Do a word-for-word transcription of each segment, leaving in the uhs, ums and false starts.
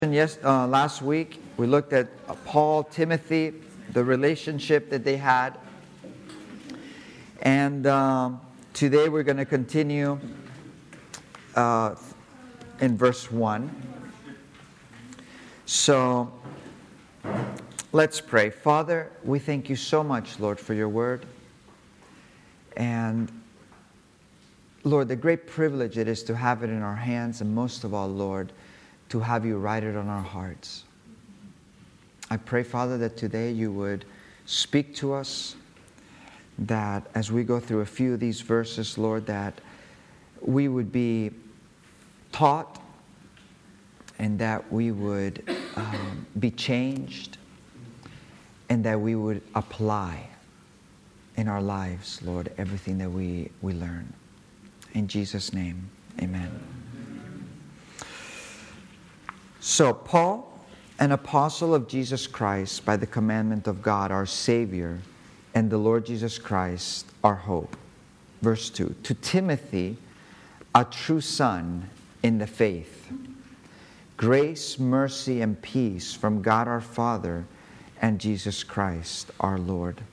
Yes, uh, last week we looked at uh, Paul, Timothy, the relationship that they had. And um, today we're going to continue uh, in verse one. So let's pray. Father, we thank you so much, Lord, for your word. And Lord, the great privilege it is to have it in our hands, and most of all, Lord, to have you write it on our hearts. I pray, Father, that today you would speak to us, that as we go through a few of these verses, Lord, that we would be taught and that we would um, be changed and that we would apply in our lives, Lord, everything that we, we learn. In Jesus' name, amen. So, Paul, an apostle of Jesus Christ by the commandment of God, our Savior, and the Lord Jesus Christ, our hope. Verse two, to Timothy, a true son in the faith, grace, mercy, and peace from God our Father and Jesus Christ our Lord.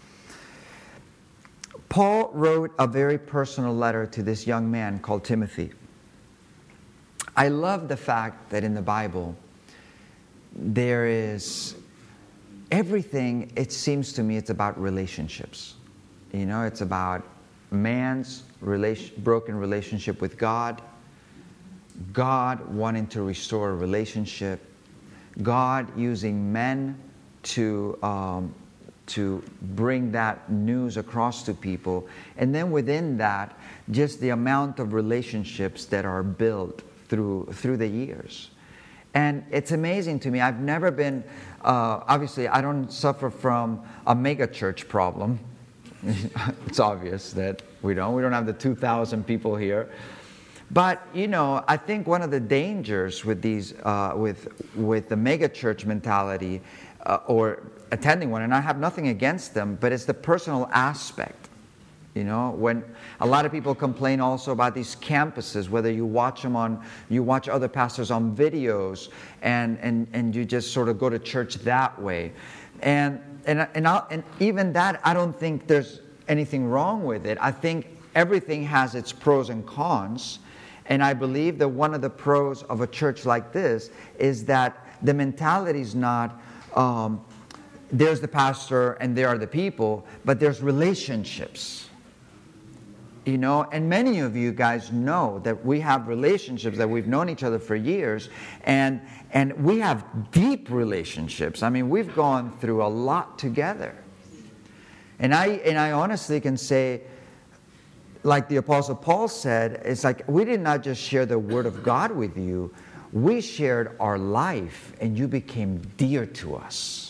Paul wrote a very personal letter to this young man called Timothy. I love the fact that in the Bible, there is everything, it seems to me, it's about relationships. You know, it's about man's relation, broken relationship with God, God wanting to restore a relationship, God using men to, um, to bring that news across to people, and then within that, just the amount of relationships that are built through through the years. And it's amazing to me. I've never been, uh, obviously, I don't suffer from a mega church problem. It's obvious that we don't. We don't have the two thousand people here. But, you know, I think one of the dangers with these, uh, with with the mega church mentality uh, or attending one, and I have nothing against them, but it's the personal aspect. You know, when a lot of people complain also about these campuses, whether you watch them on, you watch other pastors on videos, and and, and you just sort of go to church that way, and and and, I'll, and even that, I don't think there's anything wrong with it. I think everything has its pros and cons, and I believe that one of the pros of a church like this is that the mentality is not um, there's the pastor and there are the people, but there's relationships. You know, and many of you guys know that we have relationships, that we've known each other for years, and and we have deep relationships. I mean, we've gone through a lot together. And I and I honestly can say, like the Apostle Paul said, it's like we did not just share the Word of God with you, we shared our life, and you became dear to us.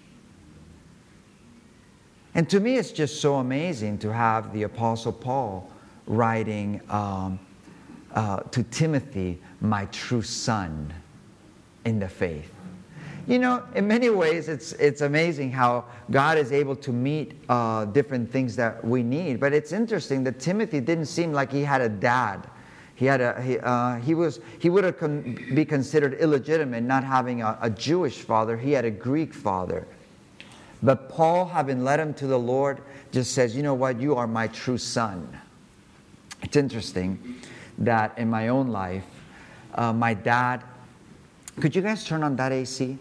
And to me, it's just so amazing to have the Apostle Paul writing um, uh, to Timothy, my true son in the faith. You know, in many ways, it's it's amazing how God is able to meet uh, different things that we need. But it's interesting that Timothy didn't seem like he had a dad. He had a he, uh, he was he would have con- be considered illegitimate not having a, a Jewish father. He had a Greek father. But Paul, having led him to the Lord, just says, you know what, you are my true son. It's interesting that in my own life, uh, my dad, could you guys turn on that A C?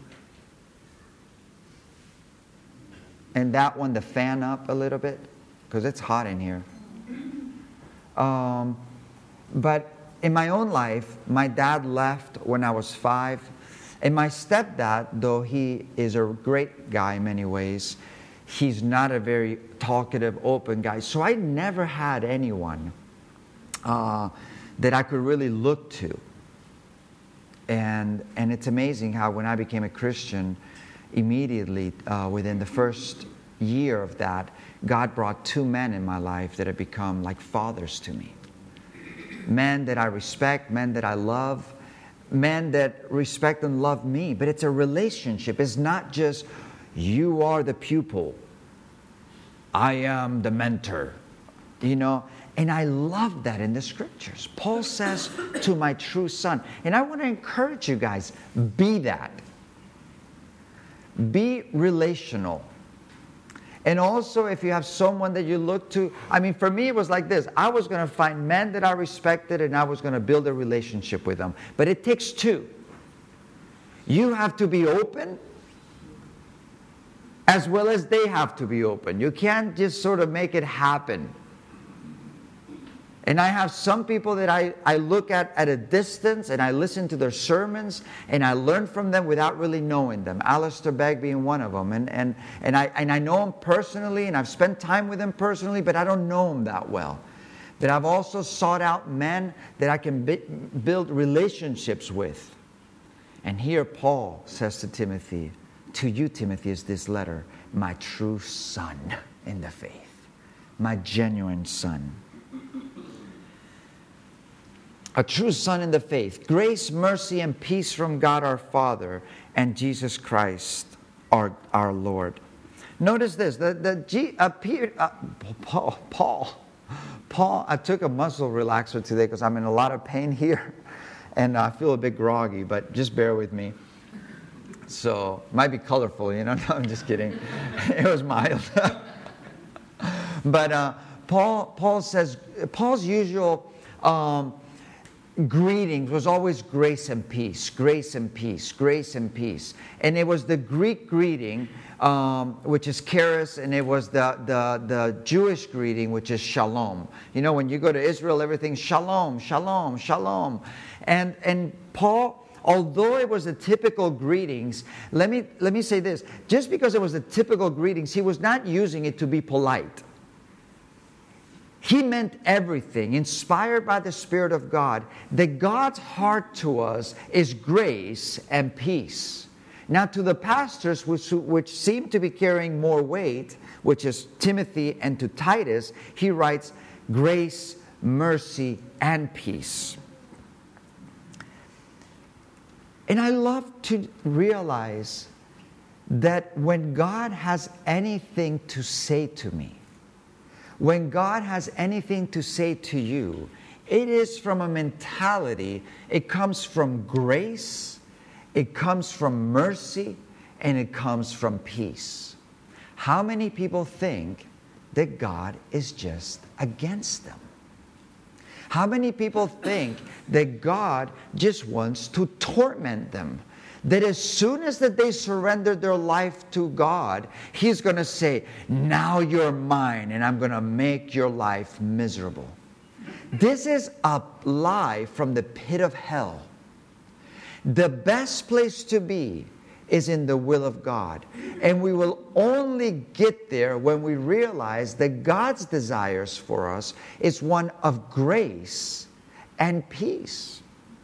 And that one, the fan up a little bit, because it's hot in here. Um, but in my own life, my dad left when I was five. And my stepdad, though he is a great guy in many ways, he's not a very talkative, open guy. So I never had anyone uh, that I could really look to. And and it's amazing how when I became a Christian, immediately uh, within the first year of that, God brought two men in my life that have become like fathers to me. Men that I respect, men that I love, men that respect and love me. But it's a relationship. It's not just you are the pupil, I am the mentor. You know, And I love that in the scriptures. Paul says, to my true son. And I want to encourage you guys, be that. Be relational. And also, if you have someone that you look to, I mean, for me, it was like this. I was going to find men that I respected, and I was going to build a relationship with them. But it takes two. You have to be open, as well as they have to be open. You can't just sort of make it happen. And I have some people that I, I look at at a distance, and I listen to their sermons, and I learn from them without really knowing them. Alistair Begg being one of them. And, and, and, I, and I know him personally, and I've spent time with him personally, but I don't know him that well. But I've also sought out men that I can bi- build relationships with. And here Paul says to Timothy, to you, Timothy, is this letter, my true son in the faith, my genuine son. A true son in the faith. Grace, mercy, and peace from God our Father and Jesus Christ our, our Lord. Notice this. The, the G, uh, Peter, uh, Paul, Paul, Paul, I took a muscle relaxer today because I'm in a lot of pain here. And I feel a bit groggy, but just bear with me. So, it might be colorful, you know. No, I'm just kidding. It was mild. But uh, Paul, Paul says, Paul's usual... Um, greetings was always grace and peace, grace and peace, grace and peace. And it was the Greek greeting, um, which is charis, and it was the, the, the Jewish greeting, which is shalom. You know, when you go to Israel, everything's shalom, shalom, shalom. And, and Paul, although it was the typical greetings, let me, let me say this. Just because it was the typical greetings, he was not using it to be polite. He meant everything, inspired by the Spirit of God, that God's heart to us is grace and peace. Now, to the pastors, which, which seem to be carrying more weight, which is Timothy, and to Titus, he writes grace, mercy, and peace. And I love to realize that when God has anything to say to me, when God has anything to say to you, it is from a mentality. It comes from grace, it comes from mercy, and it comes from peace. How many people think that God is just against them? How many people think that God just wants to torment them? That as soon as that they surrender their life to God, He's going to say, now you're mine, and I'm going to make your life miserable. This is a lie from the pit of hell. The best place to be is in the will of God. And we will only get there when we realize that God's desires for us is one of grace and peace.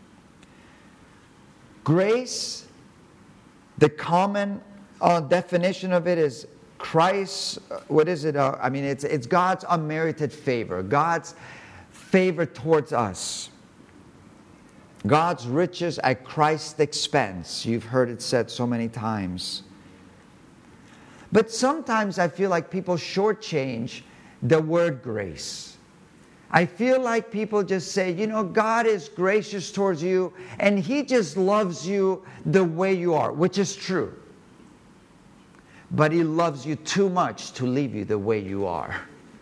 Grace, the common uh, definition of it is Christ, uh, what is it? Uh, I mean, it's, it's God's unmerited favor. God's favor towards us. God's riches at Christ's expense. You've heard it said so many times. But sometimes I feel like people shortchange the word grace. I feel like people just say, you know, God is gracious towards you and He just loves you the way you are, which is true. But He loves you too much to leave you the way you are.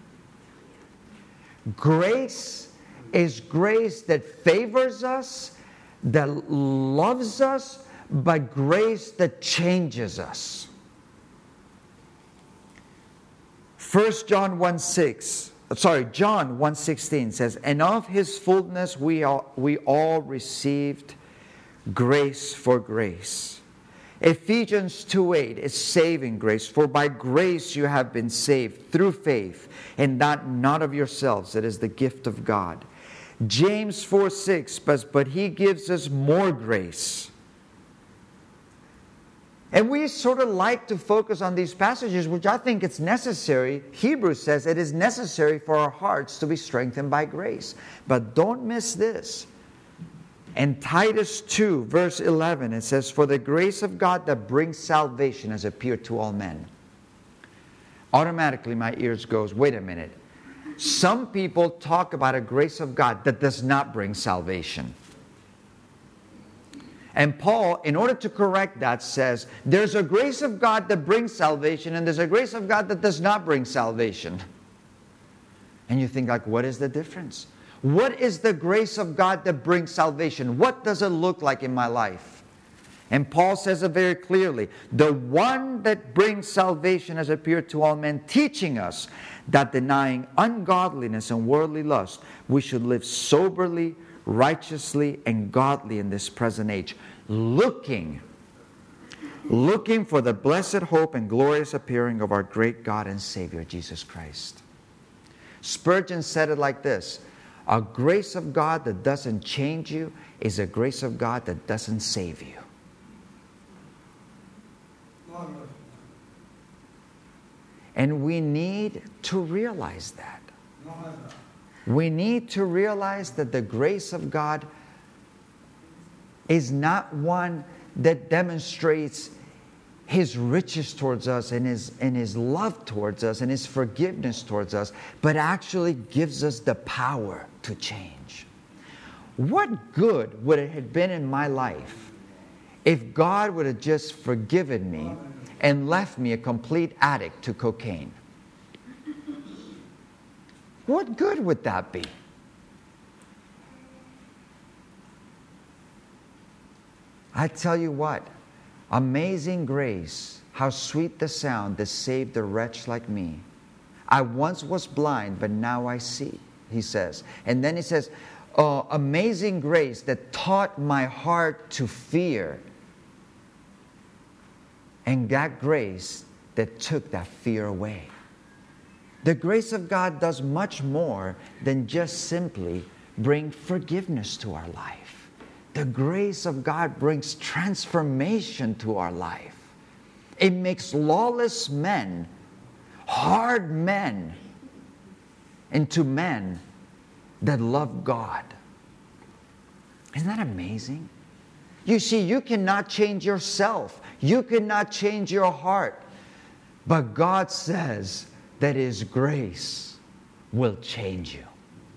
Grace is grace that favors us, that loves us, but grace that changes us. First John one six, sorry, John one sixteen says, and of His fullness we all, we all received grace for grace. Ephesians two eight is saving grace. For by grace you have been saved through faith, and that not of yourselves, it is the gift of God. James four six, but, but He gives us more grace. And we sort of like to focus on these passages, which I think it's necessary. Hebrews says it is necessary for our hearts to be strengthened by grace. But don't miss this. In Titus two, verse eleven, it says, for the grace of God that brings salvation has appeared to all men. Automatically my ears goes, wait a minute. Some people talk about a grace of God that does not bring salvation. And Paul, in order to correct that, says there's a grace of God that brings salvation and there's a grace of God that does not bring salvation. And you think, like, what is the difference? What is the grace of God that brings salvation? What does it look like in my life? And Paul says it very clearly. The one that brings salvation has appeared to all men, teaching us that denying ungodliness and worldly lust, we should live soberly, righteously, and godly in this present age, looking, looking for the blessed hope and glorious appearing of our great God and Savior, Jesus Christ. Spurgeon said it like this: a grace of God that doesn't change you is a grace of God that doesn't save you. And we need to realize that. We need to realize that the grace of God is not one that demonstrates His riches towards us and His, and His love towards us and His forgiveness towards us, but actually gives us the power to change. What good would it have been in my life if God would have just forgiven me and left me a complete addict to cocaine? What good would that be? I tell you what, amazing grace, how sweet the sound that saved a wretch like me. I once was blind, but now I see, he says. And then he says, oh, amazing grace that taught my heart to fear. And that grace that took that fear away. The grace of God does much more than just simply bring forgiveness to our life. The grace of God brings transformation to our life. It makes lawless men, hard men, into men that love God. Isn't that amazing? You see, you cannot change yourself. You cannot change your heart. But God says that His grace will change you.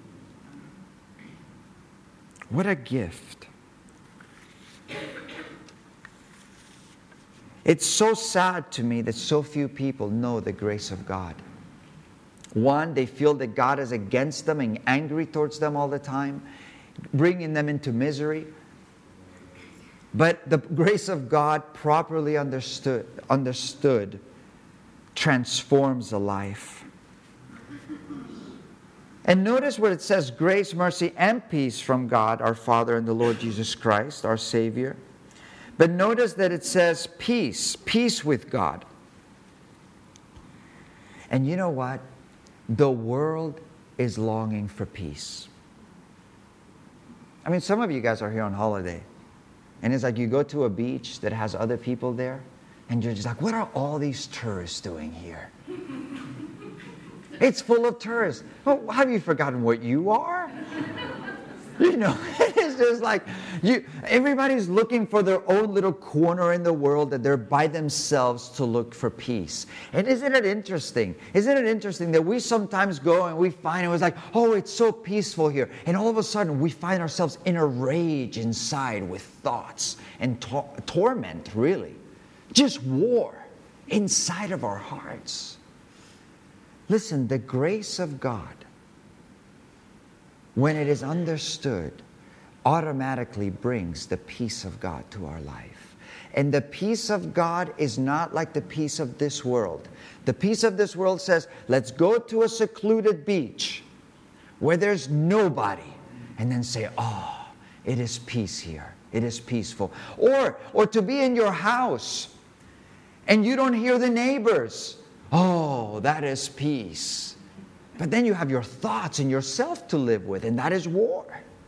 What a gift. It's so sad to me that so few people know the grace of God. One, they feel that God is against them and angry towards them all the time, bringing them into misery. But the grace of God, properly understood, understood, transforms a life. And notice what it says: grace, mercy, and peace from God, our Father, and the Lord Jesus Christ, our Savior. But notice that it says peace, peace with God. And you know what? The world is longing for peace. I mean, some of you guys are here on holiday. And it's like you go to a beach that has other people there, and you're just like, what are all these tourists doing here? It's full of tourists. Oh, have you forgotten what you are? You know, it's just like you. Everybody's looking for their own little corner in the world that they're by themselves to look for peace. And isn't it interesting? Isn't it interesting that we sometimes go and we find it was like, oh, it's so peaceful here. And all of a sudden we find ourselves in a rage inside with thoughts and to- torment, really. Just war inside of our hearts. Listen, the grace of God, when it is understood, automatically brings the peace of God to our life. And the peace of God is not like the peace of this world. The peace of this world says, let's go to a secluded beach where there's nobody, and then say, oh, it is peace here. It is peaceful. Or, or to be in your house and you don't hear the neighbors. Oh, that is peace. But then you have your thoughts and yourself to live with, and that is war.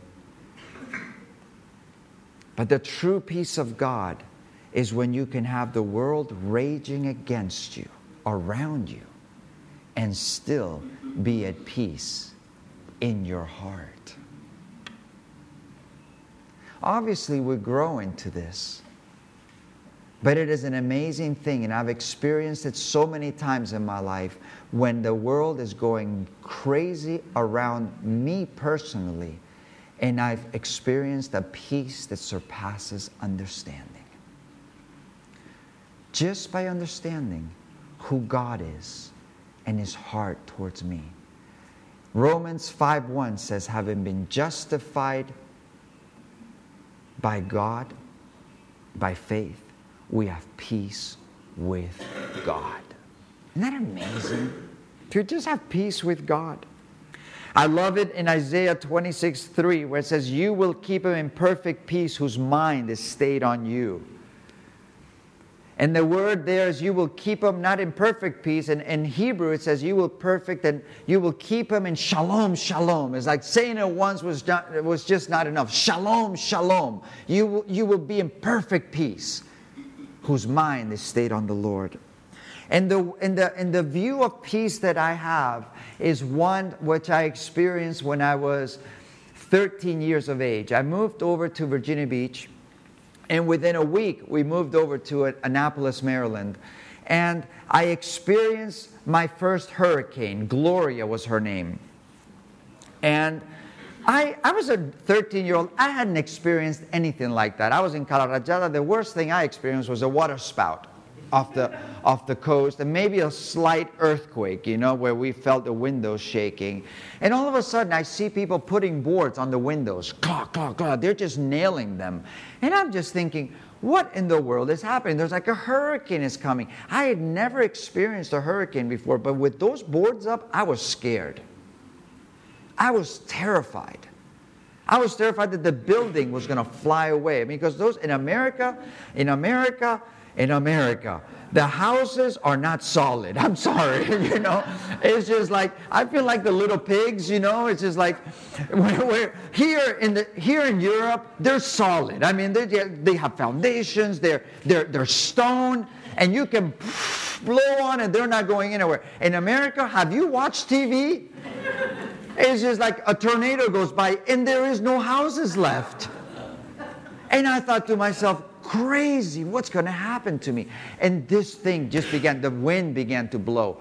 But the true peace of God is when you can have the world raging against you, around you, and still be at peace in your heart. Obviously, we grow into this. But it is an amazing thing, and I've experienced it so many times in my life, when the world is going crazy around me personally, and I've experienced a peace that surpasses understanding. Just by understanding who God is and His heart towards me. Romans five one says, having been justified by God, by faith, we have peace with God. Isn't that amazing? To just have peace with God. I love it in Isaiah twenty-six three, where it says, you will keep him in perfect peace whose mind is stayed on you. And the word there is, you will keep him not in perfect peace. And in Hebrew it says, you will perfect and you will keep him in shalom, shalom. It's like saying it once was not, was just not enough. Shalom, shalom. You will, you will be in perfect peace, whose mind is stayed on the Lord. And the, and, the, and the view of peace that I have is one which I experienced when I was thirteen years of age. I moved over to Virginia Beach, and within a week we moved over to Annapolis, Maryland. And I experienced my first hurricane. Gloria was her name. And I, I was a thirteen-year-old. I hadn't experienced anything like that. I was in Calarajada. The worst thing I experienced was a water spout off the, off the coast, and maybe a slight earthquake, you know, where we felt the windows shaking. And all of a sudden, I see people putting boards on the windows. Claw, claw, claw. They're just nailing them. And I'm just thinking, what in the world is happening? There's like a hurricane is coming. I had never experienced a hurricane before, but with those boards up, I was scared. I was terrified. I was terrified that the building was going to fly away. I mean, because those in America, in America, in America, the houses are not solid. I'm sorry, you know. It's just like, I feel like the little pigs, you know. It's just like, we're, we're here in the here in Europe, they're solid. I mean, they they have foundations. They're they're they're stone, and you can blow on and they're not going anywhere. In America, have you watched T V? It's just like a tornado goes by and there is no houses left. And I thought to myself, crazy, what's going to happen to me? And this thing just began, the wind began to blow.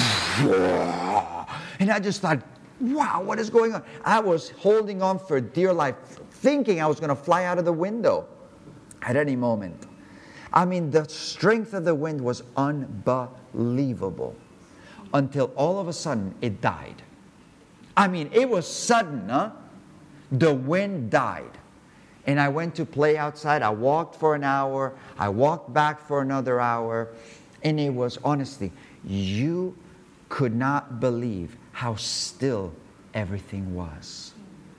And I just thought, wow, what is going on? I was holding on for dear life, thinking I was going to fly out of the window at any moment. I mean, the strength of the wind was unbelievable until all of a sudden it died. I mean, it was sudden, huh? The wind died. And I went to play outside. I walked for an hour. I walked back for another hour. And it was, honestly, you could not believe how still everything was.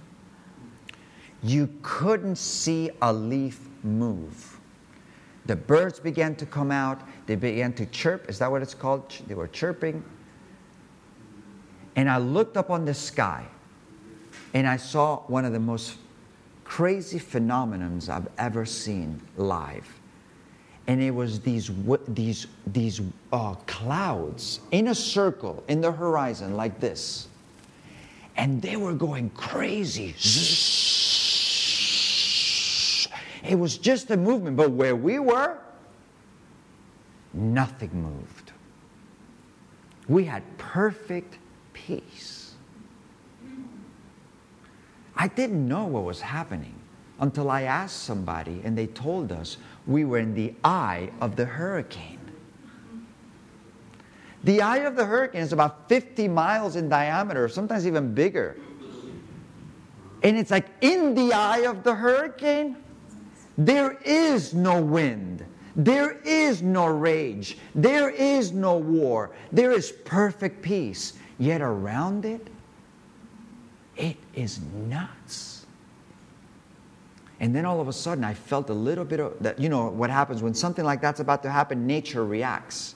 You couldn't see a leaf move. The birds began to come out. They began to chirp. Is that what it's called? They were chirping. And I looked up on the sky, and I saw one of the most crazy phenomenons I've ever seen live. And it was these these these uh, clouds in a circle in the horizon like this, and they were going crazy. It was just a movement, but where we were, nothing moved. We had perfect peace. I didn't know what was happening until I asked somebody and they told us we were in the eye of the hurricane. The eye of the hurricane is about fifty miles in diameter, sometimes even bigger. And it's like in the eye of the hurricane, there is no wind. There is no rage. There is no war. There is perfect peace. Yet around it, it is nuts. And then all of a sudden, I felt a little bit of that. You know what happens when something like that's about to happen? Nature reacts,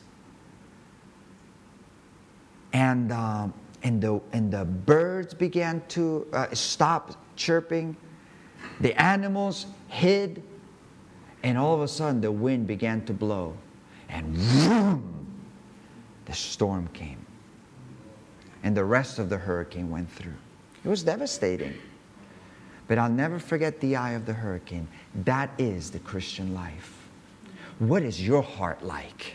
and um, and the and the birds began to uh, stop chirping. The animals hid, and all of a sudden, the wind began to blow, and vroom, the storm came. And the rest of the hurricane went through. It was devastating. But I'll never forget the eye of the hurricane. That is the Christian life. what is your heart like?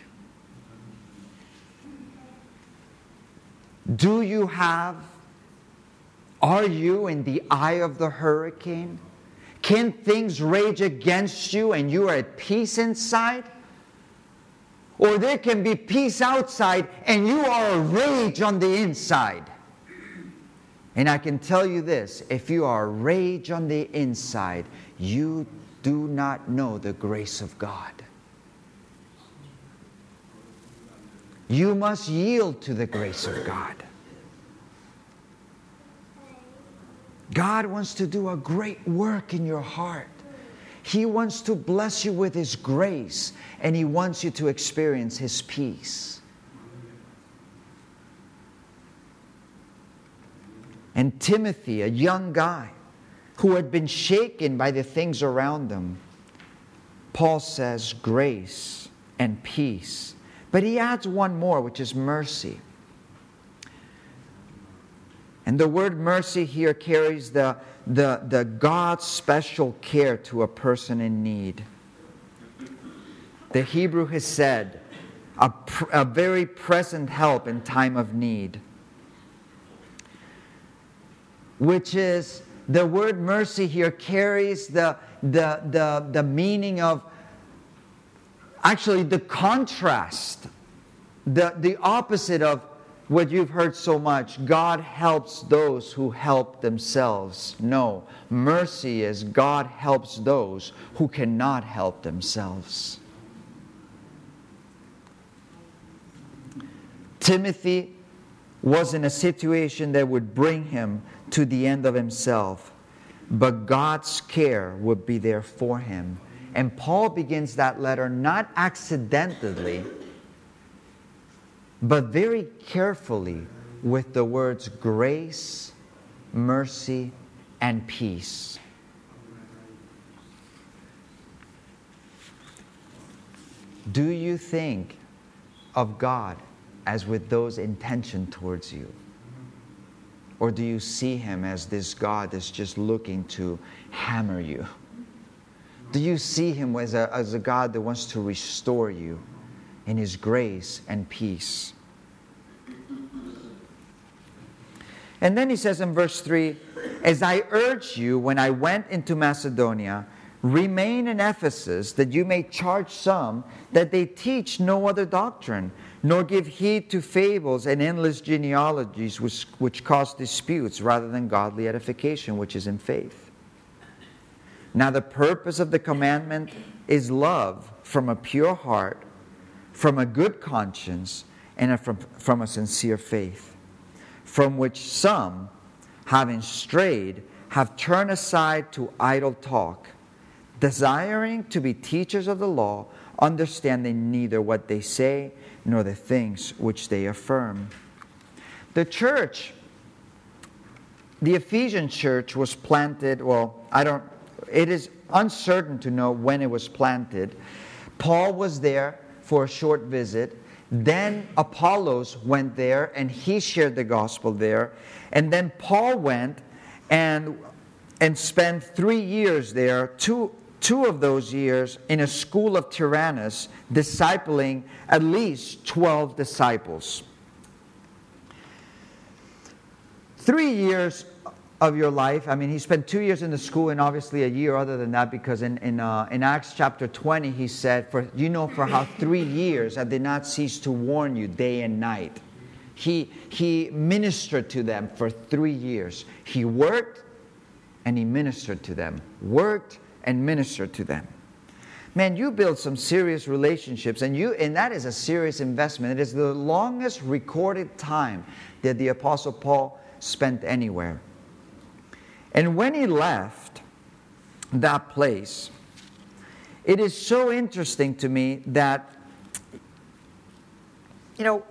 Do you have, are you in the eye of the hurricane? Can things rage against you and you are at peace inside? Or there can be peace outside and you are a rage on the inside. And I can tell you this, if you are a rage on the inside, you do not know the grace of God. You must yield to the grace of God. God wants to do a great work in your heart. He wants to bless you with His grace, and He wants you to experience His peace. And Timothy, a young guy who had been shaken by the things around him, Paul says grace and peace. But he adds one more, which is mercy. And the word mercy here carries the, the, the God's special care to a person in need. The Hebrew has said, a, pr- a very present help in time of need. Which is, the word mercy here carries the, the, the, the meaning of, actually the contrast, the, the opposite of what you've heard so much. God helps those who help themselves. No, mercy is God helps those who cannot help themselves. Timothy was in a situation that would bring him to the end of himself, but God's care would be there for him. And Paul begins that letter not accidentally, but very carefully with the words grace, mercy, and peace. Do you think of God as with those intention towards you? Or do you see Him as this God that's just looking to hammer you? Do you see Him as a, as a God that wants to restore you in His grace and peace? And then he says in verse three, as I urged you when I went into Macedonia, remain in Ephesus, that you may charge some that they teach no other doctrine, nor give heed to fables and endless genealogies which, which cause disputes rather than godly edification, which is in faith. Now the purpose of the commandment is love from a pure heart, from a good conscience, and a, from, from a sincere faith, from which some, having strayed, have turned aside to idle talk, desiring to be teachers of the law, understanding neither what they say nor the things which they affirm. The church, the Ephesian church was planted, well, I don't, it is uncertain to know when it was planted. Paul was there for a short visit. Then Apollos went there and he shared the gospel there. And then Paul went and, and spent three years there, two Two of those years in a school of Tyrannus, discipling at least twelve disciples. Three years of your life, I mean, he spent two years in the school and obviously a year other than that, because in, in, uh, in Acts chapter twenty, he said, "For you know for how three years I did not cease to warn you day and night." He, he ministered to them for three years. He worked and he ministered to them. Worked and minister to them. Man, you build some serious relationships, and you and that is a serious investment. It is the longest recorded time that the Apostle Paul spent anywhere. And when he left that place, it is so interesting to me that, you know,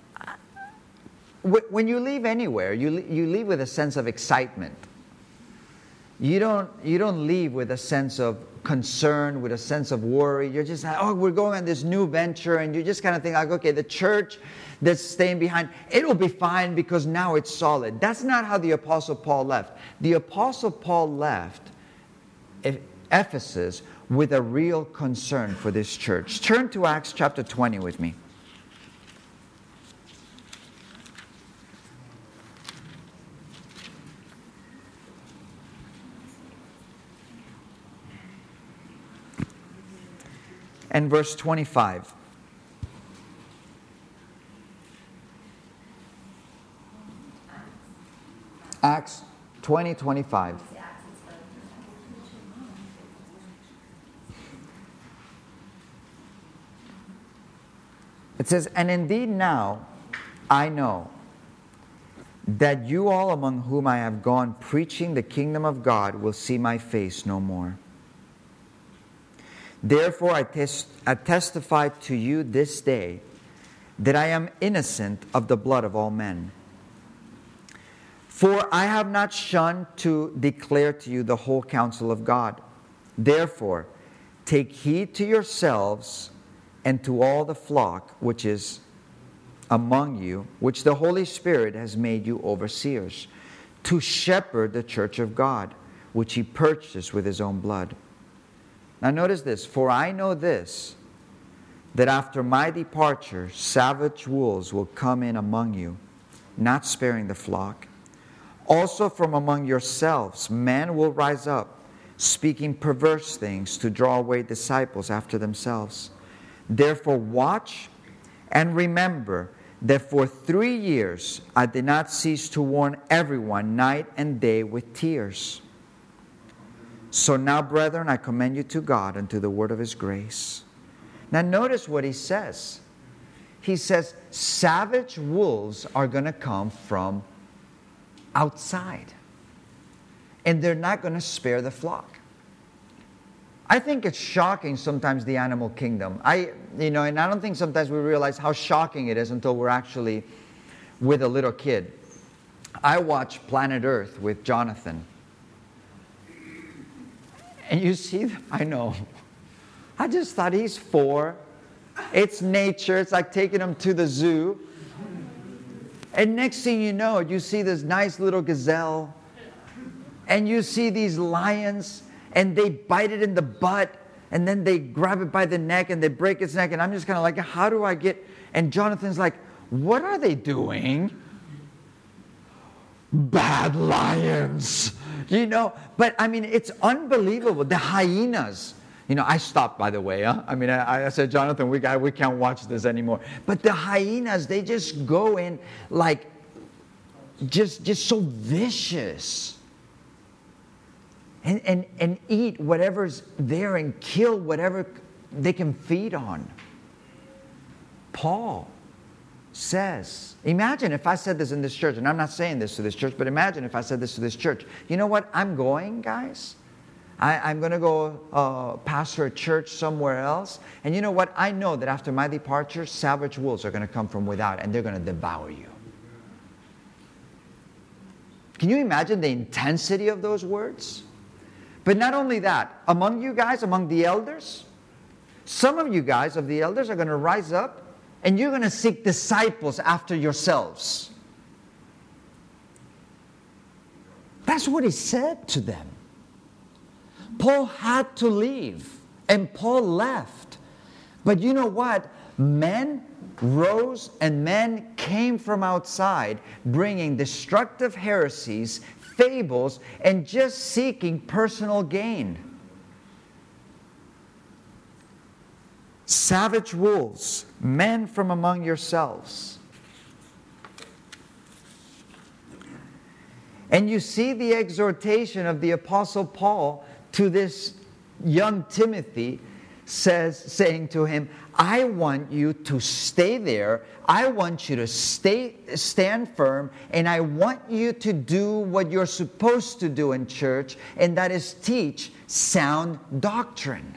when you leave anywhere, you you leave with a sense of excitement. You don't, you don't leave with a sense of concern, with a sense of worry. You're just like, oh, we're going on this new venture, and you just kind of think like, okay, the church that's staying behind, it'll be fine because now it's solid. That's not how the Apostle Paul left. The Apostle Paul left Ephesus with a real concern for this church. Turn to Acts chapter twenty with me. And verse twenty-five. Acts twenty, twenty-five. It says, "And indeed now I know that you all among whom I have gone preaching the kingdom of God will see my face no more. Therefore I, tes- I testify to you this day that I am innocent of the blood of all men. For I have not shunned to declare to you the whole counsel of God. Therefore, take heed to yourselves and to all the flock which is among you, which the Holy Spirit has made you overseers, to shepherd the church of God, which He purchased with His own blood. Now notice this, for I know this, that after my departure, savage wolves will come in among you, not sparing the flock. Also from among yourselves, men will rise up, speaking perverse things to draw away disciples after themselves. Therefore watch and remember that for three years I did not cease to warn everyone night and day with tears. So now, brethren, I commend you to God and to the word of His grace." Now notice what he says. He says, savage wolves are going to come from outside. And they're not going to spare the flock. I think it's shocking sometimes, the animal kingdom. I, you know, and I don't think sometimes we realize how shocking it is until we're actually with a little kid. I watched Planet Earth with Jonathan. And you see, I know. I just thought he's four. It's nature. It's like taking him to the zoo. And next thing you know, you see this nice little gazelle. And you see these lions. And they bite it in the butt. And then they grab it by the neck and they break its neck. And I'm just kind of like, how do I get... And Jonathan's like, what are they doing? Bad lions. You know, but I mean, it's unbelievable. The hyenas. You know, I stopped, by the way. Huh? I mean, I, I said, Jonathan, we got, we can't watch this anymore. But the hyenas, they just go in like, just, just so vicious. And, and, and eat whatever's there and kill whatever they can feed on. Paul says, imagine if I said this in this church, and I'm not saying this to this church, but imagine if I said this to this church. You know what? I'm going, guys. I, I'm going to go uh, pastor a church somewhere else. And you know what? I know that after my departure, savage wolves are going to come from without, and they're going to devour you. Can you imagine the intensity of those words? But not only that, among you guys, among the elders, some of you guys of the elders are going to rise up, and you're going to seek disciples after yourselves. That's what he said to them. Paul had to leave, and Paul left. But you know what? Men rose and men came from outside, bringing destructive heresies, fables, and just seeking personal gain. Savage wolves, men from among yourselves. And you see the exhortation of the Apostle Paul to this young Timothy, says, saying to him, I want you to stay there. I want you to stay, stand firm, and I want you to do what you're supposed to do in church, and that is teach sound doctrine.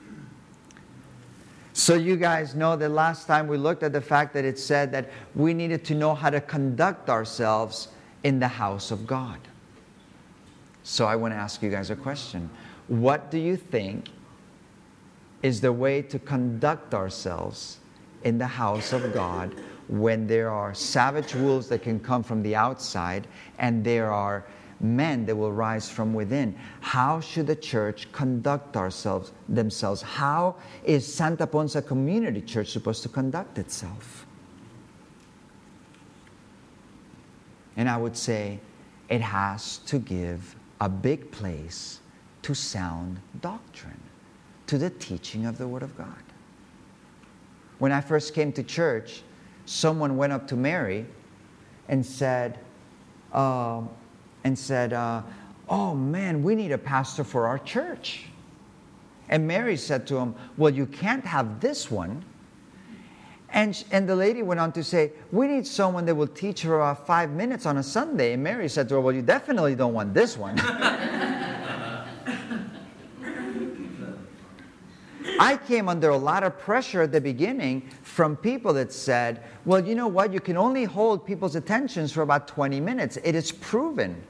So you guys know that last time we looked at the fact that it said that we needed to know how to conduct ourselves in the house of God. So I want to ask you guys a question. What do you think is the way to conduct ourselves in the house of God when there are savage wolves that can come from the outside and there are men that will rise from within. How should the church conduct ourselves themselves? How is Santa Ponsa Community Church supposed to conduct itself? And I would say it has to give a big place to sound doctrine, to the teaching of the Word of God. When I first came to church, someone went up to Mary and said, uh, and said, uh, oh man, we need a pastor for our church. And Mary said to him, well, you can't have this one. And, and the lady went on to say, we need someone that will teach her uh, five minutes on a Sunday. And Mary said to her, well, you definitely don't want this one. I came under a lot of pressure at the beginning from people that said, well, you know what? You can only hold people's attentions for about twenty minutes. It is proven.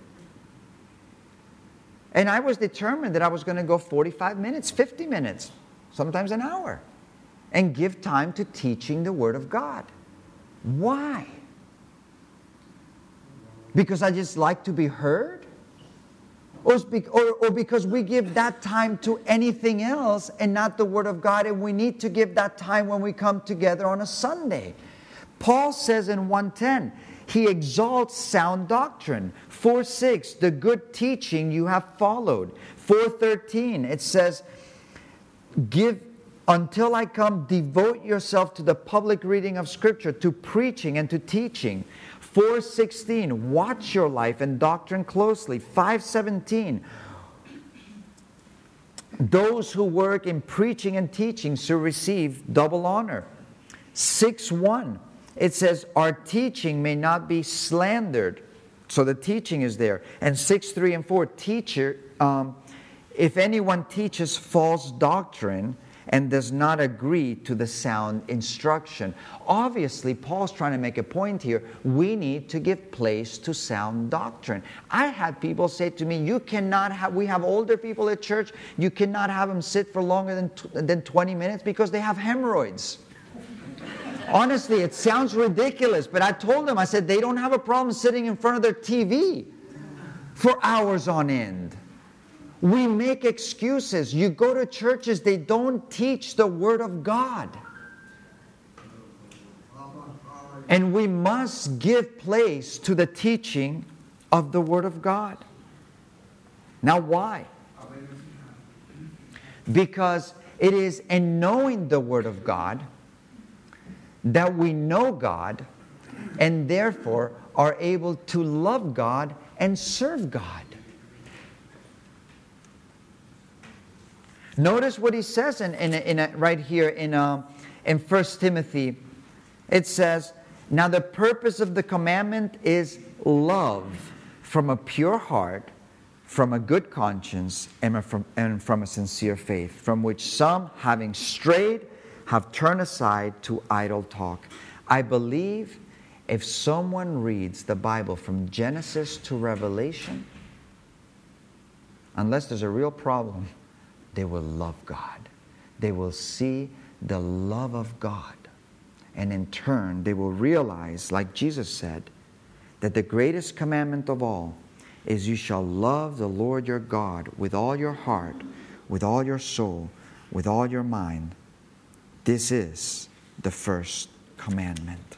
And I was determined that I was going to go forty-five minutes, fifty minutes, sometimes an hour, and give time to teaching the Word of God. Why? Because I just like to be heard? Or, or, or because we give that time to anything else and not the Word of God, and we need to give that time when we come together on a Sunday. Paul says in one ten, he exalts sound doctrine. four six, the good teaching you have followed. four thirteen, it says, give until I come, devote yourself to the public reading of Scripture, to preaching and to teaching. four sixteen, watch your life and doctrine closely. five seventeen, those who work in preaching and teaching shall receive double honor. six one, it says, our teaching may not be slandered. So the teaching is there. And six three and four, teacher, um, if anyone teaches false doctrine and does not agree to the sound instruction. Obviously, Paul's trying to make a point here. We need to give place to sound doctrine. I had people say to me, you cannot have, we have older people at church, you cannot have them sit for longer than, than twenty minutes because they have hemorrhoids. Honestly, it sounds ridiculous, but I told them, I said, they don't have a problem sitting in front of their T V for hours on end. We make excuses. You go to churches, they don't teach the Word of God. And we must give place to the teaching of the Word of God. Now, why? Because it is in knowing the Word of God that we know God and therefore are able to love God and serve God. Notice what he says in, in, in a, right here in, uh, in First Timothy. It says, now the purpose of the commandment is love from a pure heart, from a good conscience, and from, and from a sincere faith, from which some, having strayed, have turned aside to idle talk. I believe if someone reads the Bible from Genesis to Revelation, unless there's a real problem, they will love God. They will see the love of God. And in turn, they will realize, like Jesus said, that the greatest commandment of all is you shall love the Lord your God with all your heart, with all your soul, with all your mind. This is the first commandment.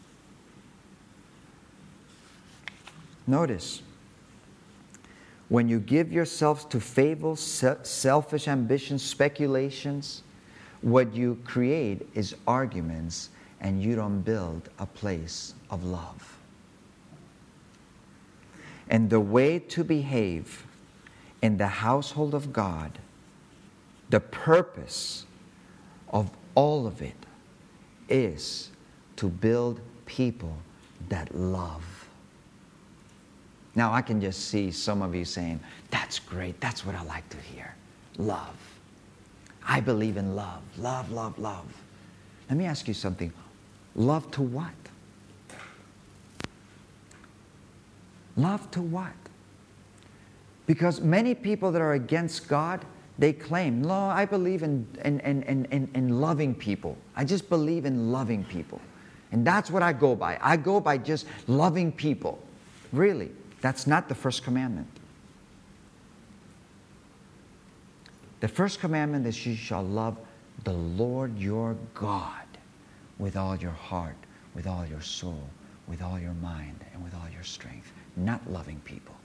Notice, when you give yourselves to fables, selfish ambitions, speculations, what you create is arguments, and you don't build a place of love. And the way to behave in the household of God, the purpose of all of it is to build people that love. Now, I can just see some of you saying, that's great. That's what I like to hear. Love. I believe in love. Love, love, love. Let me ask you something. Love to what? Love to what? Because many people that are against God, they claim, no, I believe in, in, in, in, in loving people. I just believe in loving people. And that's what I go by. I go by just loving people. Really. That's not the first commandment. The first commandment is you shall love the Lord your God with all your heart, with all your soul, with all your mind, and with all your strength. Not loving people.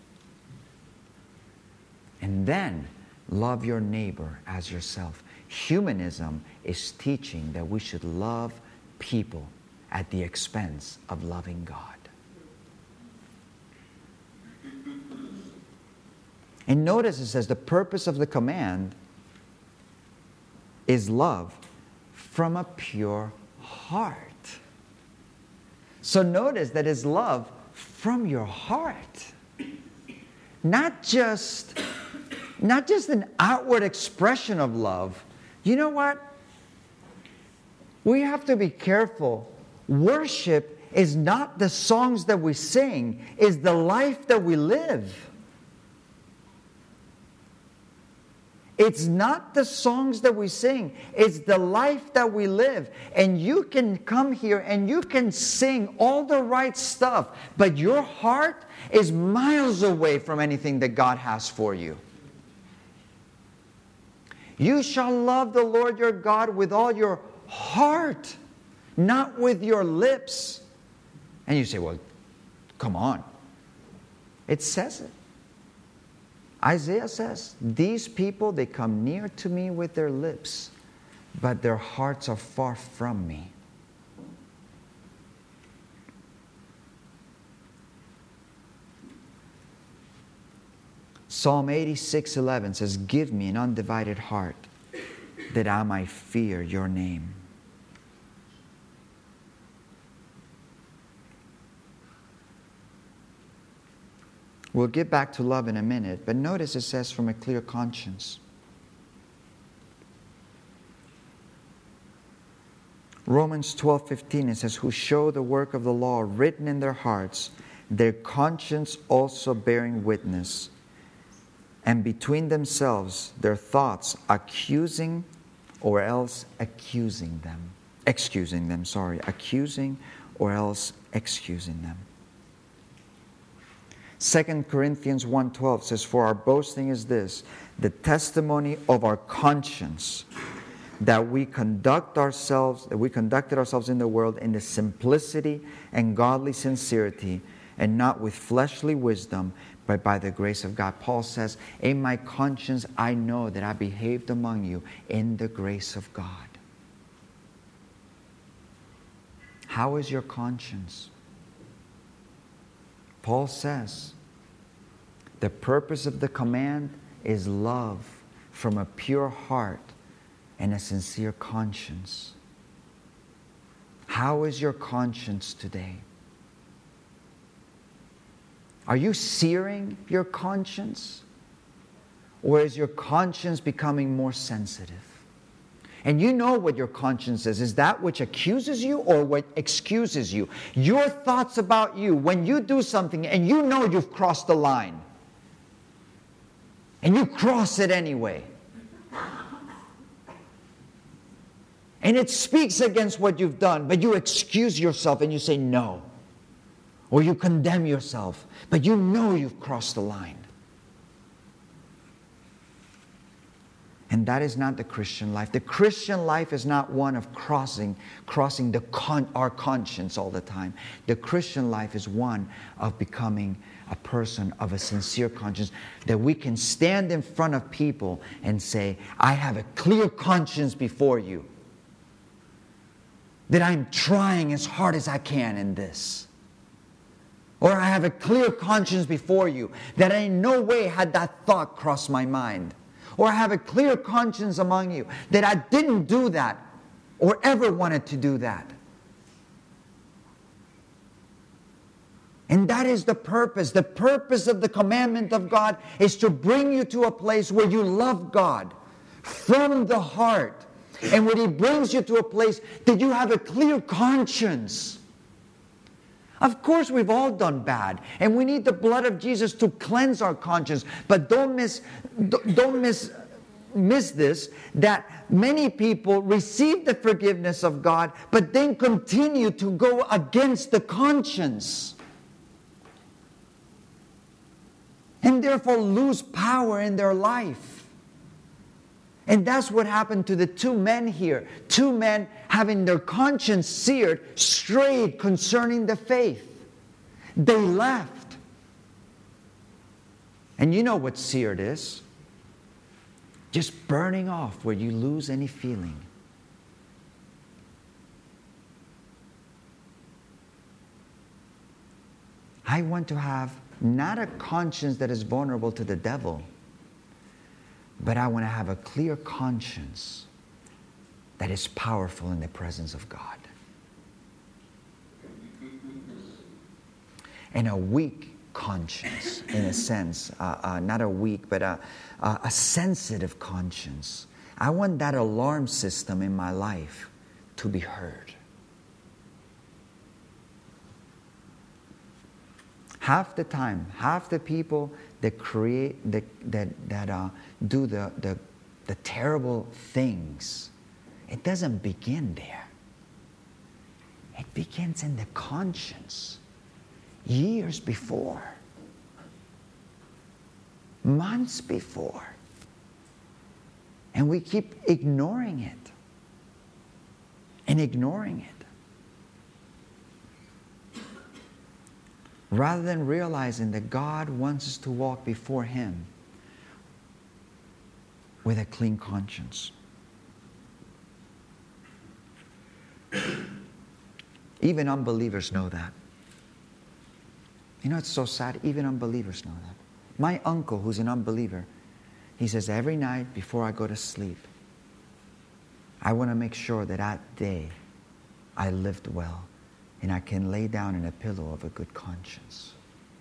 And then love your neighbor as yourself. Humanism is teaching that we should love people at the expense of loving God. And notice it says the purpose of the command is love from a pure heart. So notice that it's love from your heart. Not just, not just an outward expression of love. You know what? We have to be careful. Worship is not the songs that we sing, it's the life that we live. It's not the songs that we sing. It's the life that we live. And you can come here and you can sing all the right stuff, but your heart is miles away from anything that God has for you. You shall love the Lord your God with all your heart, not with your lips. And you say, well, come on. It says it. Isaiah says, these people, they come near to me with their lips, but their hearts are far from me. Psalm eighty-six eleven says, give me an undivided heart that I might fear your name. We'll get back to love in a minute, but notice it says from a clear conscience. Romans twelve fifteen, it says, who show the work of the law written in their hearts, their conscience also bearing witness, and between themselves their thoughts accusing or else accusing them. Excusing them, sorry. Accusing or else excusing them. Second Corinthians one twelve says, for our boasting is this, the testimony of our conscience, that we conduct ourselves, that we conducted ourselves in the world in the simplicity and godly sincerity, and not with fleshly wisdom, but by the grace of God. Paul says, in my conscience I know that I behaved among you in the grace of God. How is your conscience? Paul says, the purpose of the command is love from a pure heart and a sincere conscience. How is your conscience today? Are you searing your conscience? Or is your conscience becoming more sensitive? And you know what your conscience is. Is that which accuses you or what excuses you? Your thoughts about you when you do something and you know you've crossed the line. And you cross it anyway. And it speaks against what you've done, but you excuse yourself and you say no. Or you condemn yourself, but you know you've crossed the line. And that is not the Christian life. The Christian life is not one of crossing, crossing the con- our conscience all the time. The Christian life is one of becoming a person of a sincere conscience, that we can stand in front of people and say, I have a clear conscience before you. That I'm trying as hard as I can in this. Or I have a clear conscience before you that in no way had that thought crossed my mind. Or I have a clear conscience among you that I didn't do that or ever wanted to do that. And that is the purpose. The purpose of the commandment of God is to bring you to a place where you love God from the heart. And when He brings you to a place that you have a clear conscience. Of course, we've all done bad, and we need the blood of Jesus to cleanse our conscience. But don't miss, don't miss, miss this, that many people receive the forgiveness of God, but then continue to go against the conscience. and therefore lose power in their life. And that's what happened to the two men here. Two men having their conscience seared straight concerning the faith. They left. And you know what seared is? Just burning off where you lose any feeling. I want to have not a conscience that is vulnerable to the devil, but I want to have a clear conscience that is powerful in the presence of God. And a weak conscience, in a sense, uh, uh, not a weak, but a, a, a sensitive conscience. I want that alarm system in my life to be heard. Half the time, half the people that create, that that, that uh, do the, the the terrible things, it doesn't begin there. It begins in the conscience, years before, months before, and we keep ignoring it and ignoring it. Rather than realizing that God wants us to walk before Him with a clean conscience. Even unbelievers know that. You know, it's so sad. Even unbelievers know that. My uncle, who's an unbeliever, he says, every night before I go to sleep, I want to make sure that that day I lived well. And I can lay down in a pillow of a good conscience.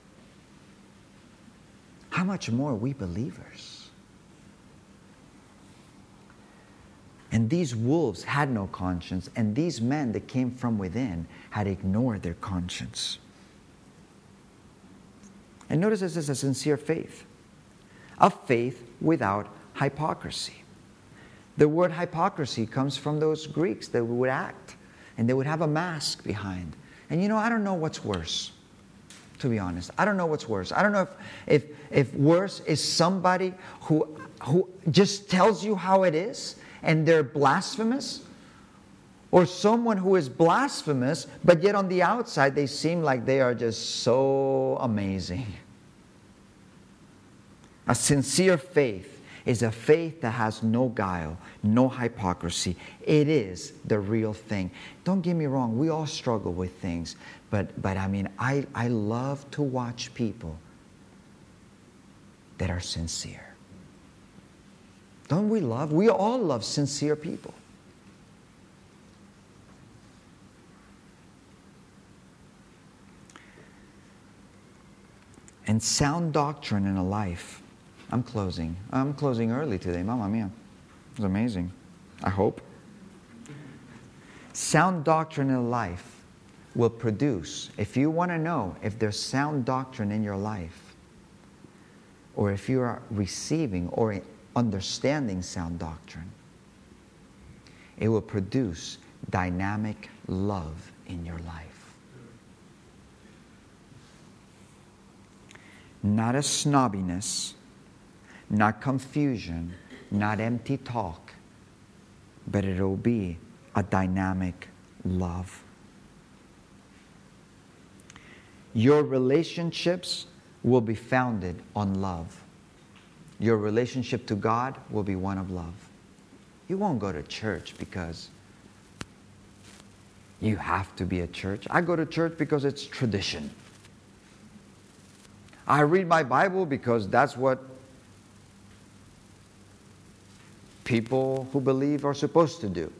How much more we believers? And these wolves had no conscience, and these men that came from within had ignored their conscience. And notice this is a sincere faith. A faith without hypocrisy. The word hypocrisy comes from those Greeks that would act. And they would have a mask behind. And you know, I don't know what's worse, to be honest. I don't know what's worse. I don't know if if, if worse is somebody who, who just tells you how it is and they're blasphemous, or someone who is blasphemous, but yet on the outside they seem like they are just so amazing. A sincere faith is a faith that has no guile, no hypocrisy. It is the real thing. Don't get me wrong, we all struggle with things. But, but I mean, I, I love to watch people that are sincere. Don't we love? We all love sincere people. And sound doctrine in a life. I'm closing. I'm closing early today. Mamma mia. It was amazing. I hope. Sound doctrine in life will produce, if you want to know if there's sound doctrine in your life, or if you are receiving or understanding sound doctrine, it will produce dynamic love in your life. Not a snobbiness, not confusion, not empty talk, but it will be a dynamic love. Your relationships will be founded on love. Your relationship to God will be one of love. You won't go to church because you have to be at church. I go to church because it's tradition. I read my Bible because that's what people who believe are supposed to do.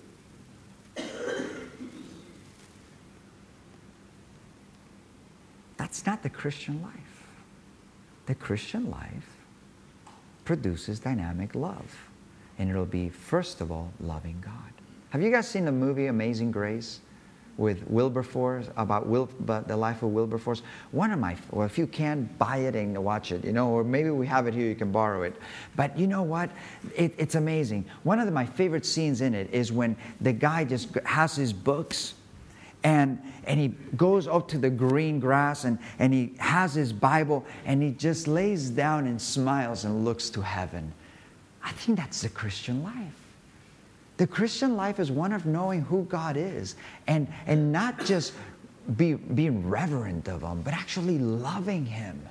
That's not the Christian life. The Christian life produces dynamic love. And it'll be, first of all, loving God. Have you guys seen the movie Amazing Grace with Wilberforce, about Wil, about the life of Wilberforce? One of my, well, if you can, buy it and watch it, you know, or maybe we have it here, you can borrow it. But you know what? It, it's amazing. One of the, my favorite scenes in it is when the guy just has his books And, and he goes up to the green grass and, and he has his Bible and he just lays down and smiles and looks to heaven. I think that's the Christian life. The Christian life is one of knowing who God is and, and not just be, being reverent of Him, but actually loving Him.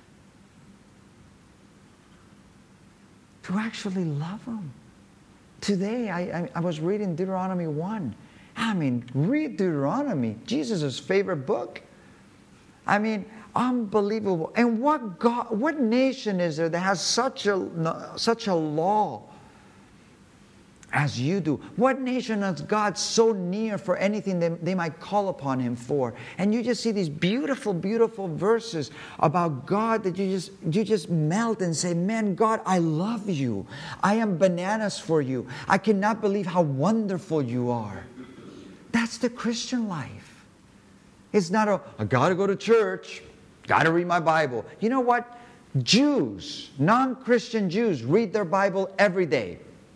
To actually love Him. Today, I, I, I was reading Deuteronomy one. I mean, read Deuteronomy, Jesus' favorite book. I mean, unbelievable. And what God, what nation is there that has such a such a law as you do? What nation has God so near for anything that they might call upon Him for? And you just see these beautiful, beautiful verses about God that you just you just melt and say, man, God, I love you. I am bananas for you. I cannot believe how wonderful you are. That's the Christian life. It's not a, I got to go to church, got to read my Bible. You know what? Jews, non-Christian Jews, read their Bible every day.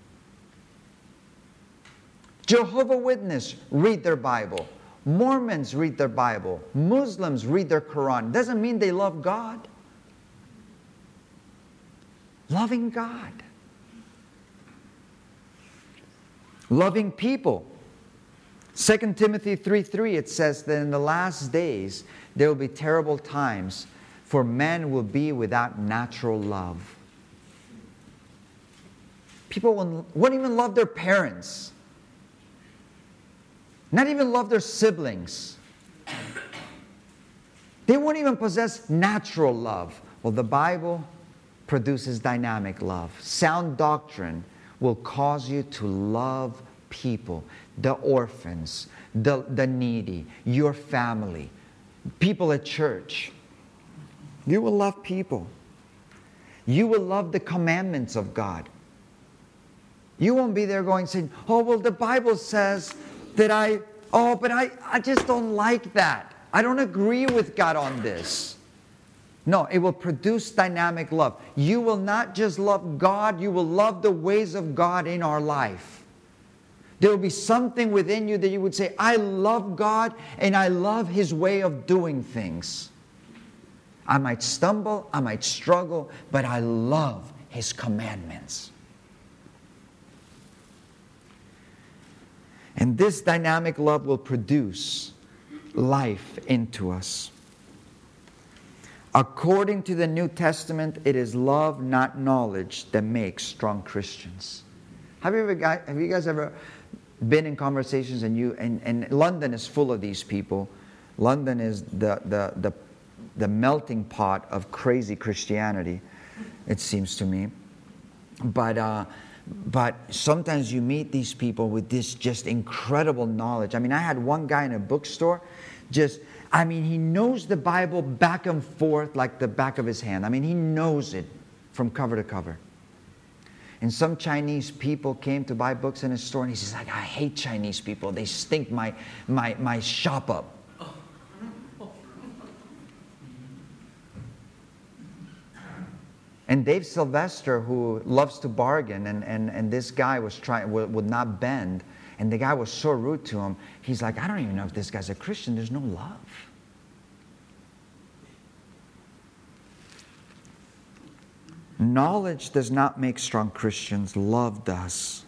Jehovah's Witnesses read their Bible. Mormons read their Bible. Muslims read their Quran. Doesn't mean they love God. Loving God. Loving people. Second Timothy three three, it says that in the last days there will be terrible times, for men will be without natural love. People won't even love their parents. Not even love their siblings. They won't even possess natural love. Well, the Bible produces dynamic love. Sound doctrine will cause you to love people, the orphans, the, the needy, your family, people at church. You will love people. You will love the commandments of God. You won't be there going saying, oh, well, the Bible says that I, oh, but I, I just don't like that. I don't agree with God on this. No, it will produce dynamic love. You will not just love God, you will love the ways of God in our life. There will be something within you that you would say, I love God and I love His way of doing things. I might stumble, I might struggle, but I love His commandments. And this dynamic love will produce life into us. According to the New Testament, it is love, not knowledge, that makes strong Christians. Have you ever, have you guys ever been in conversations and you and, and London is full of these people. London is the, the, the, the melting pot of crazy Christianity, it seems to me. But uh, but sometimes you meet these people with this just incredible knowledge. I mean, I had one guy in a bookstore, just, I mean, he knows the Bible back and forth like the back of his hand. I mean, he knows it from cover to cover. And some Chinese people came to buy books in his store, and he says, like, I hate Chinese people. They stink my, my, my shop up. And Dave Sylvester, who loves to bargain, and, and, and this guy was trying would, would not bend, and the guy was so rude to him, he's like, I don't even know if this guy's a Christian. There's no love. Knowledge does not make strong Christians. Love does.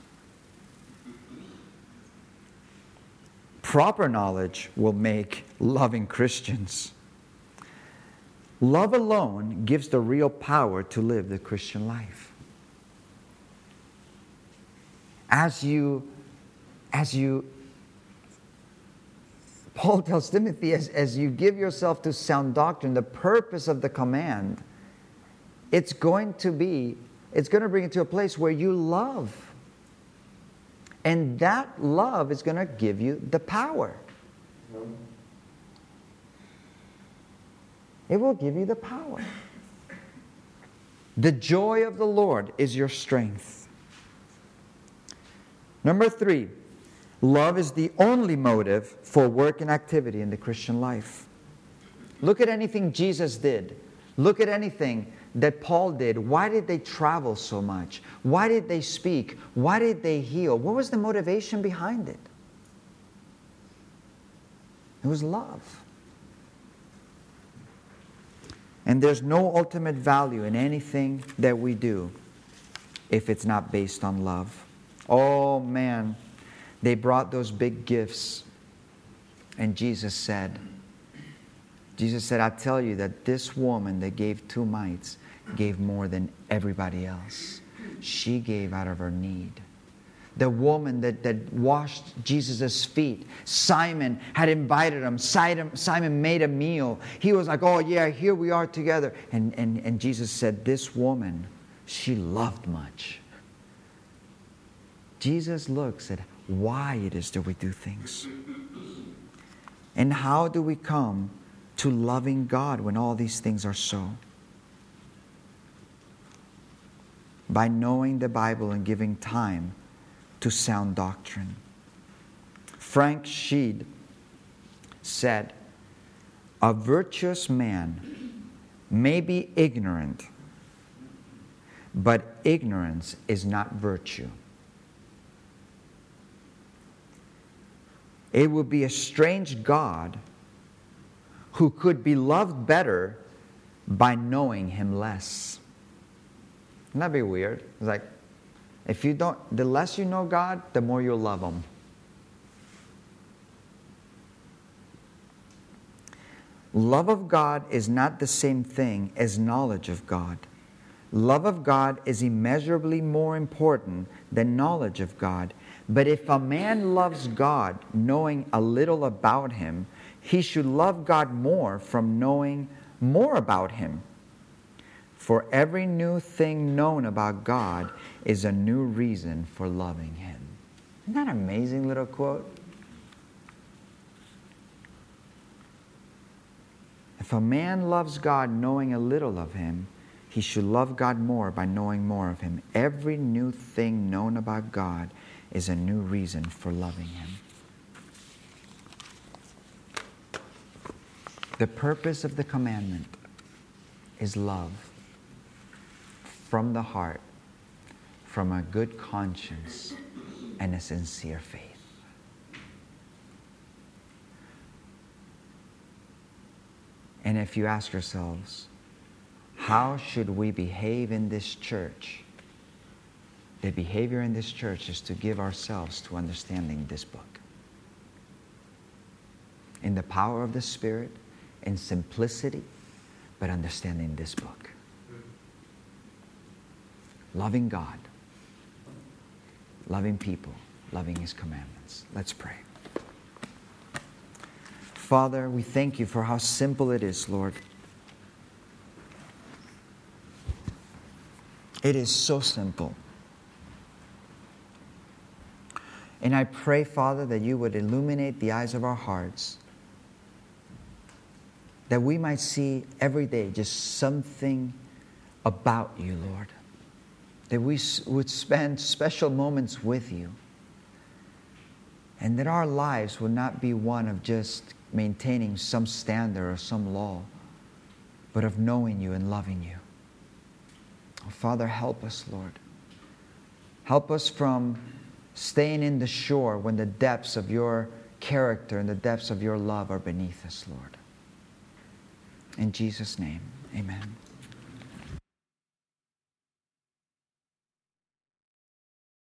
Proper knowledge will make loving Christians. Love alone gives the real power to live the Christian life. As you, as you, Paul tells Timothy, as, as you give yourself to sound doctrine, the purpose of the command, it's going to be, it's going to bring you to a place where you love. And that love is going to give you the power. It will give you the power. The joy of the Lord is your strength. Number three, love is the only motive for work and activity in the Christian life. Look at anything Jesus did. Look at anything that Paul did. Why did they travel so much? Why did they speak? Why did they heal? What was the motivation behind it? It was love. And there's no ultimate value in anything that we do if it's not based on love. Oh man, they brought those big gifts. And Jesus said, Jesus said, I tell you that this woman that gave two mites gave more than everybody else. She gave out of her need. The woman that, that washed Jesus' feet, Simon had invited him. Simon, Simon made a meal. He was like, oh yeah, here we are together. And, and, and Jesus said, this woman, she loved much. Jesus looks at why it is that we do things. And how do we come to loving God when all these things are so? By knowing the Bible and giving time to sound doctrine. Frank Sheed said, a virtuous man may be ignorant, but ignorance is not virtue. It would be a strange God who could be loved better by knowing him less. Wouldn't that be weird? It's like, if you don't, the less you know God, the more you'll love him. Love of God is not the same thing as knowledge of God. Love of God is immeasurably more important than knowledge of God. But if a man loves God, knowing a little about him, he should love God more from knowing more about him. For every new thing known about God is a new reason for loving him. Isn't that an amazing little quote? If a man loves God knowing a little of him, he should love God more by knowing more of him. Every new thing known about God is a new reason for loving him. The purpose of the commandment is love from the heart, from a good conscience and a sincere faith. And if you ask yourselves, how should we behave in this church? The behavior in this church is to give ourselves to understanding this book. In the power of the Spirit, in simplicity, but understanding this book. Loving God, loving people, loving his commandments. Let's pray. Father, we thank you for how simple it is, Lord. It is so simple. And I pray, Father, that you would illuminate the eyes of our hearts, that we might see every day just something about you, Lord. That we would spend special moments with you. And that our lives would not be one of just maintaining some standard or some law, but of knowing you and loving you. Oh, Father, help us, Lord. Help us from staying in the shore when the depths of your character and the depths of your love are beneath us, Lord. In Jesus' name, amen.